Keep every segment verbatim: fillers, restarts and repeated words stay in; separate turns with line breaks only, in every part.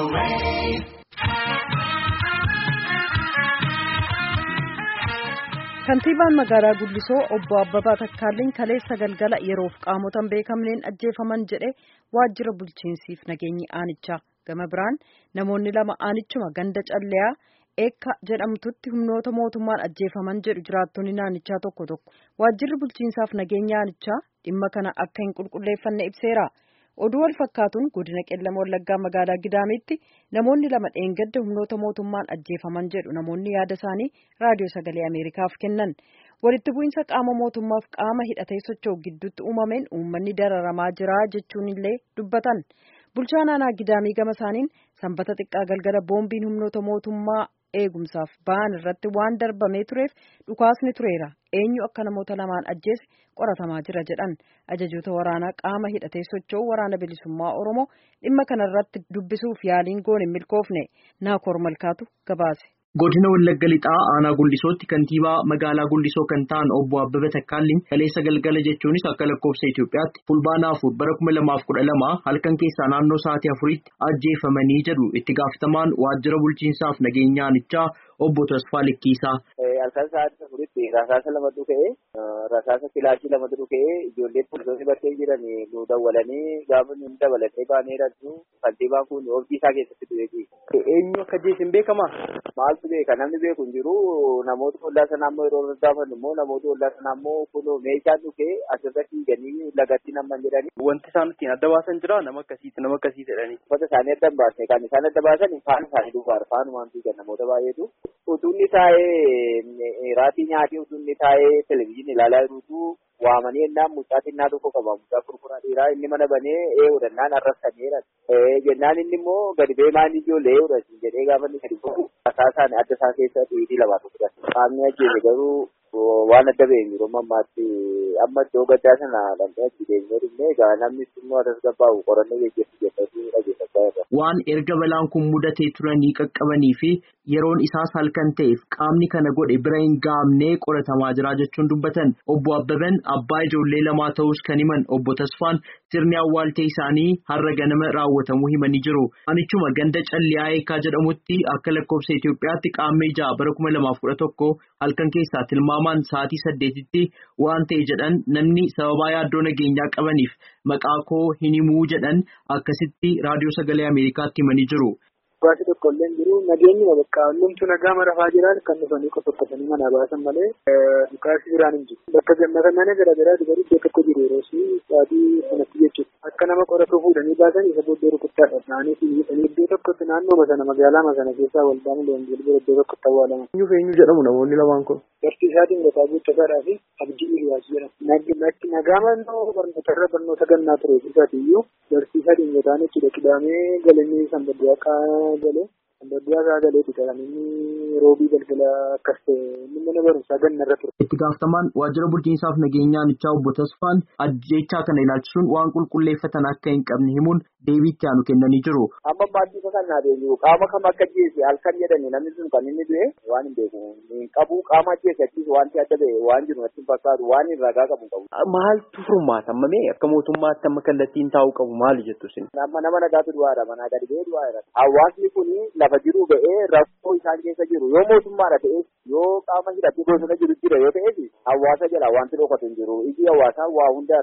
Kantiibaan magaalaa Guddisoo obbo Abbabaa Takkaalliin kaleessa galgala yeroof qaamotan beekamneen ajjeefaman jedhe waajjira bulchiinsiif nageenyi aanichaa. Gama biraan namoonni lama aanichuma ganda calleyaa eekka jedhamtutti humnoota mootummaan ajjeefaman jedhu jiraattonni naannichaa tokko tokko. Waajjirri bulchiinsaaf nageenya aanichaa dhimma kana akka hin qulqulleeffanne ibseera. Oduu wal fakkaatuun godina qellama wallaggaa magaalaa Gidaamitti namoonni lama dheengadda humnoota mootummaan ajjeefaman jedhu namoonni yaada isaanii raadiyoo sagalee Ameerikaaf kennan. Walitti bu'iinsa qaama mootummaaf qaama hidhatee socho'u gidduutti uumameen uummanni dararamaa jira jechuun illee dubbatan. Bulchaan aanaa Gidaamii gama isaaniin sanbata xiqqaa galgala boombiin humnoota mootummaa eegumsaaf ba'an irratti waan darbamee tureef dhukaasni tureera. Eenyu akka namoota lamaan ajjeese qoratamaa jira jedhan. Ajajoota waraanaa qaama hidhatee socho'u waraana bilisummaa Oromoo dhimma kanarratti dubbisuuf yaaliin goone hin milkoofne. Naakoor Malkaatu gabaase.
Godina Wallagga Lixaa aanaa Guldisootti kantiibaa magaalaa Guldisoo kan ta'an obbo Abbabaa Takkaalliin kaleessa galgala jechuunis akka lakkoofsa Itoophiyaatti fulbaana afur bara kuma lamaaf kudha lama halkan keessaa naannoo sa'aatii afuritti ajjeefamanii jedhu itti gaafatamaan waajjira bulchiinsaaf nageenya aanichaa obbo Tasfaa Likkiisaa.
Halkan sa'aatii afuritti rasaasa lama dhuka'ee rasaasa kilaashii lama dhuka'ee ijoollee poolisoonni bakkee jiran nu dawwalanii gaafa nu dabalatee baanee jirtu kantiibaan kun oofii isaa keessatti du'eeti.
Eenyu akka ajjeese hin beekamaa?
Maaltu beeka namni beeku hin jiru namoota ollaa sanaa immoo yeroo gaafan immoo namoota ollaa sanaa immoo kun meeshaan dhukee asirratti hiiganii lagatti naman jedhanii.
Wanti isaan ittiin adda baasan jira nama akkasiiti nama akkasii jedhanii.
Uffata isaanii adda baasne kan isaan adda baasan faana isaanii duubaara faanumaan fiigan namoota baay'eetu. Utuunni taa'ee raatii nyaatii utuunni taa'ee televizyiinii ilaalaa jirutu waamanii ennaan mucaa xinnaa tokko qaba mucaa furfuraa dhiiraa inni mana banee ee'uudhannaan arrabsaneera. Jennaan inni immoo gadi beemaan ijoollee ee'uudhasin jedhee gaafa inni gadi bu'u rasaasaan adda isaa keessa dhiitii lamaa tokko dha. Qaamni ajjeese garuu waan adda beeku yeroo ammaatti amma iddoo gaddaa sana dhandhee achi deemnee dhufnee egaa namni immoo adas gabbaa'u qorannoo gaggeessu jettatu dhageeffachaa jirra.
Waan erga balaan kun mudatee turanii qaqqabanii fi yeroon isaas halkan ta'eef qaamni kana godhe bira hin gaamnee qoratamaa jira jechuun dubbatan obbo Abbabaan abbaa ijoollee lamaa ta'us kan himan obbo Tasfaan sirni awwaaltee isaanii har'a ganama raawwatamuu himanii jiru. Anichuma ganda calliyaa eekaa jedhamutti akka lakkoofsa Itoophiyaatti qaammee ja'a bara kuma lamaaf kudha tokko halkan keessaa tilmaamaan sa'aatii saddeetitti waan ta'e jedhan namni sababaa yaaddoo nageenyaa qabaniif maqaa koo hin himuu jedhan akkasitti raadiyoo sagalee Ameerikaatti himanii jiru.
Baasii tokko illee jiru nageenyi bakka hundumtuu nagaa marafaa jiran kan dhufanii qophaa'anii mana baasan malee dhukaasii biraan hin jiru. Bakka gammata mana garaa garaati garuu iddoo tokko jiru yeroo sa'aatii sanatti jechuudha. Akka nama qoratu fuudhanii baasan isa booddee rukuttaadha. Naanii fi iddoo tokkotti naannoo sana magaalaa sana keessaa waldaan leenjii iddoo tokkotti awwaalaman.
Eenyu eenyu jedhamu namoonni lamaan kun?
Barsiisaa Dingataa Guuttasaadhaa fi Abdii Iliyaas jedhama. Nagaa mannoo barnootarra barnoota gannaa ture isaatiiyyuu barsiisaa Dingataan jechuudha. Qidaamee galanii sanbaddu'aa galee sanbaddu'aa galeeti kan inni roobii galgala akkas ta'e inni mana barumsaa gannarra ture.
Itti gaafatamaan waajjira bulchiinsaaf nageenya aanichaa obbo Tasfaan ajjechaa kana ilaalchisuun waan qulqulleeffatan akka hin qabne himuun deebii itti aanu kennanii jiru.
Amma maaddii kan naa deemu qaama kam akka ajjeese halkan jedhani namni sun kan inni du'e waan hin beeku hin qabu qaama ajjeese achiis wanti adda ba'e waan jiru natti fakkaatu waan hin ragaa qabu qabu.
Maaltu furmaata amma mee akka mootummaatti amma kallattiin taa'uu qabu maali jettu isin?
Amma nama nagaatu du'aadha manaa gadi ba'ee du'aadha. Hawaasni kun lafa jiru ga'ee rakkoo isaan keessa jiru yoo mootummaadha ta'es yoo qaama hidhatee bosona jiru jira yoo ta'es hawaasa jala wanti dhokatu hin jiru iji hawaasaa waa hunda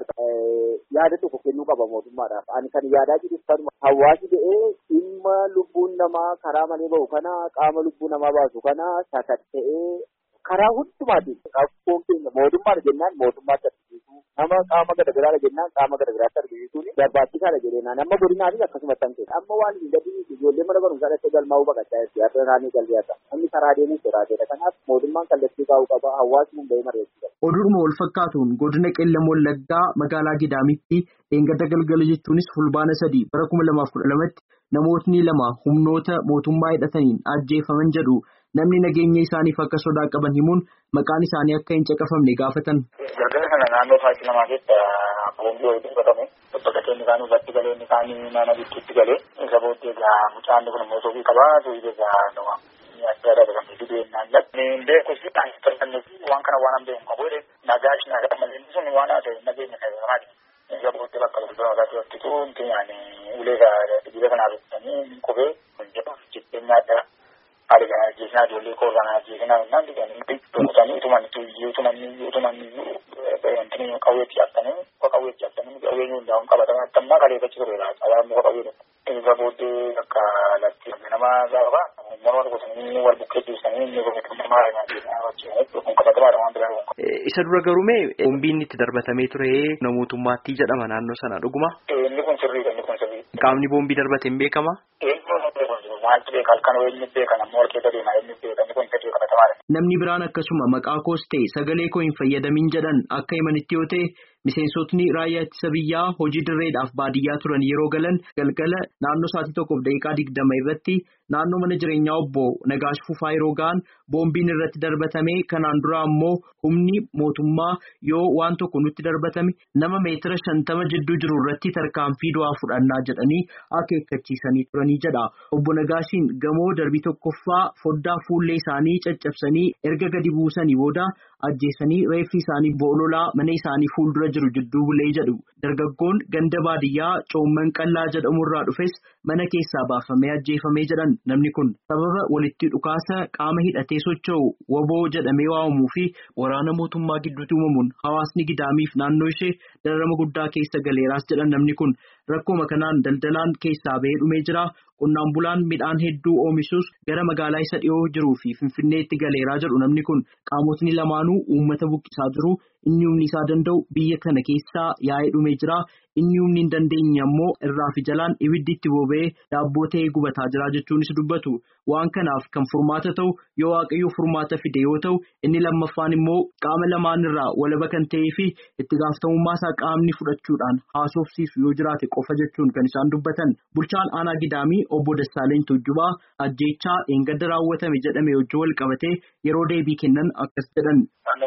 yaada tokko kennuu qaba mootummaadhaaf. Ani kan yaadaa jiru hawaasi ta'ee dhimma lubbuun namaa karaa malee bahu kana qaama lubbuu namaa baasu kana sakatta'ee karaa hundumaatiin rakkoon keenya mootummaadha jennaan mootummaatti argisiisuu nama qaama garagaraadha jennaan qaama garagaraatti argisiisuun barbaachisaadha jedheenaan amma godinaanis akkasumatti kan ta'e amma waan hin gadhiisu ijoollee mana barumsaa dhaqee galmaa'uu baqachaa jirti har'a isaanii galmeessa namni karaa deemuuf jiraateedha kanaaf mootummaan kallattii kaa'uu qaba hawaasni hundee mari'achuu qaba.
Oduudhuma wal fakkaatuun godina qellama wallaggaa magaalaa Gidaamitti dheengadda galgala jechuunis fulbaana sadii bara kuma lamaaf kudha lamatti namootni lama humnoota mootummaa hidhataniin ajjeefaman jedhu namni nageenya isaaniif akka sodaa qaban himuun maqaan isaanii akka hin caqafamne gaafatan.
Galgala kana naannoo sa'aatii lamaa keessa boombii walitti godhame bakka inni kaanii irratti galee inni kaanii naannoo bittiitti galee isa booddee egaa mucaan kun immoo soofii qabaa soofii egaa nama adda adda kan biduu ennaan latte beekus kan tarsanne waan kana waan beeku qabu nagaash nagaa malee sun waan haa ta'e nageenya keessatti isa booddee bakka gurgurtaa isaatti hojjetu inti yaani ulee dibee kanaa bittanii qubee keenyaadha. Haadha kana ajjeesinaa ijoollee koo kana ajjeesinaa innaan diganii tumusanii utuman tuyyuu utumanni utumanni wanti qawweetti cabsanii muka qawweetti cabsanii qawween hundaa'uun qabatanii attammaa kaleeffachi tureera qabaan muka qawwee isa booddee akka latti nama gaafa nama tokkosanii wal bukkee dhiisanii inni gogeeffammaa kun qabatamaadha waan biraa.
Isa dura garumee boombiin itti darbatamee ture namootummaatti jedhama naannoo sana dhuguma.
Inni kun sirriidha inni kun sirrii.
Qaamni boombii darbate hin beekama.
Maaltu beeka halkan wayii beekan ammoo harkeessa deemaa inni beekan kun fedhii qabatamaadha.
Namni biraan akkasuma maqaa koos ta'e sagalee koo hin fayyadamin jedhan akka himanitti yoo ta'e miseensotni raayyaa ittisa biyyaa hojii dirreedhaaf baadiyyaa turan yeroo galan galgala naannoo sa'aatii tokkoof daqiiqaa digdama irratti naannoo mana jireenyaa obbo Nagaash Fufaa yeroo ga'an boombiin irratti darbatame kanaan dura ammoo humni mootummaa yoo waan tokko nutti darbatame nama meetira shantama jidduu jiru irratti tarkaanfii du'aa fudhannaa jedhanii akeekkachiisanii turanii jedha. Obbo Nagaashiin gamoo darbii tokkoffaa foddaa fuullee isaanii caccabsanii erga gadi buusanii booda ajjeesanii reeffi isaanii boololaa mana isaanii fuuldura jiru jidduu bulee jedhu. Dargaggoon ganda baadiyyaa coomman qallaa jedhamurraa dhufes mana keessaa baafamee ajjeefamee jedhan namni kun sababa walitti dhukaasa qaama hidhatee socho'u waboo jedhamee waamamuu fi waraana mootummaa gidduutti uumamuun hawaasni gidaamiif naannoo ishee dararama guddaa keessa galeeraas jedhan namni kun rakkoo kanaan daldalaan keessaa bahee dhumee jira. Qonnaan bulaan midhaan hedduu oomishuus gara magaalaa isa dhiyoo jiruu fi Finfinneetti galeeraa jedhu namni kun qaamotni lamaanuu uummata buqqisaa jiru. Inni humni isaa danda'u biyya kana keessaa yaa'ee dhumee jira. Inni humni hin dandeenye ammoo irraa fi jalaan ibiddi itti boba'ee daabboo ta'ee gubataa jira jechuunis dubbatu. Waan kanaaf kan furmaata ta'u yoo waaqayyo furmaata fide yoo ta'u inni lammaffaan immoo qaama lamaan irraa walaba kan ta'ee fi itti gaafatamummaa isaa qaamni fudhachuudhaan haasofsiisu yoo jiraate qofa jechuun kan isaan dubbatan. Bulchaan aanaa Gidaamii obbo Dassaaleny Tuujjubaa ajjeechaa dheengadda raawwatame jedhame wajjin wal qabatee yeroo deebii kennan akkas jedhan.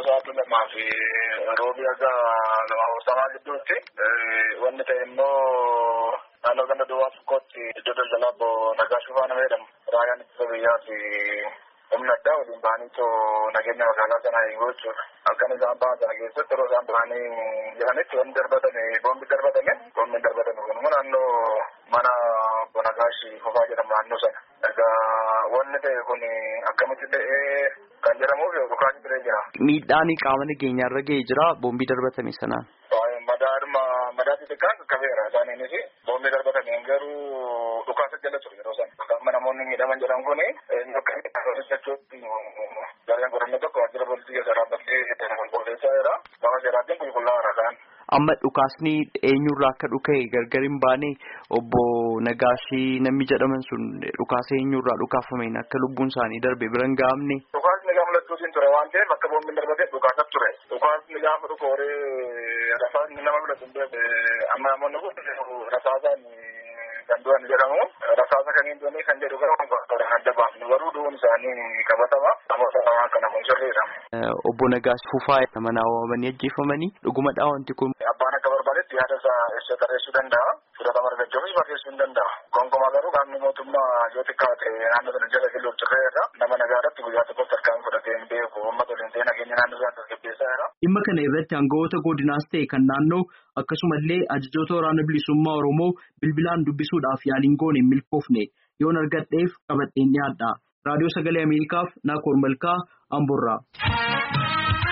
Roobii akka lama hoosamaa gidduutti wanni ta'e immoo naannoo ganda duwwaa tokkotti iddoo daldalaa obbo Nagaash Fufaa nama jedhamu raayyaan ittisa biyyaa fi humna addaa waliin bahanii nageenya magaalaa sanaa eeguu jechuudha. Halkan isaan bahan sana keessatti yeroo isaan bahanii jiranitti wanni darbatame boombi darbatame boombi darbatame kun naannoo mana obbo Nagaash Fufaa jedhamu naannoo sana. Egaa wanni ta'e kun akkamitti ta'ee kan jedhamuuf dhukaasni biree jira.
Miidhaan qaama nageenyaa irra ga'ee jira boombii darbatame sanaan.
Madaadhuma madaa xixiqqaan qaqqabeera isaaniinis boombii darbatameen garuu dhukaasa jala ture yeroo sana. Amma namoonni miidhaman jedhan kun akka jechuun gareen godhanne tokko waajjira poolisii keessa dhaabbattee qulqulleessaa jira. Gama jiraattiin qulqullaa'aadha kan.
Amma dhukaasni eenyurraa akka dhuka'e gargar hin baane obbo Nagaashii namni jedhaman sun dhukaasa eenyurraa dhukaafameen akka lubbuun isaanii darbe bira hin gahamne.
Dhukaasni gaafa lattuutiin ture waan ta'eef akka boombiin darbate dhukaasa ture. Dhukaasni gaafa dhukooree rasaasni nama bira sun beeku amma namoonni kun rasaasaan kan du'an jedhamu rasaasa kan hin du'anii kan jedhu gara adda baafnu garuu du'uun isaanii qabatama. Namoota lamaan kana kun sirriidha.
Obbo Nagaash Fufaa nama naawwamanii ajjeefamanii dhugumadhaa wanti kun.
Abbaan akka barbaadetti yaada isaa ibsa tarreessuu danda'a. Fudhatama argachuufis barreessuu hin danda'a. Gonkumaa garuu qaamni mootummaa yoo xiqqaa ta'e naannoo sana jala filuuf jirreerra nama nagaadhaatti guyyaa tokkotti harkaan fudhatee hin beeku. Uummata waliin ta'ee nageenya naannoo sana tasgabbeessaa jira.
Dhimma kana irratti aangawoota godinaas ta'e kan naannoo akkasumallee ajajoota waraana bilisummaa Oromoo bilbilaan dubbisuudhaaf yaaliin goone hin milkoofne yoon argadheef qabadheen dhiyaadha. Raadiyoo Sagalee Ameerikaaf Naakoor Malkaa Amborraa.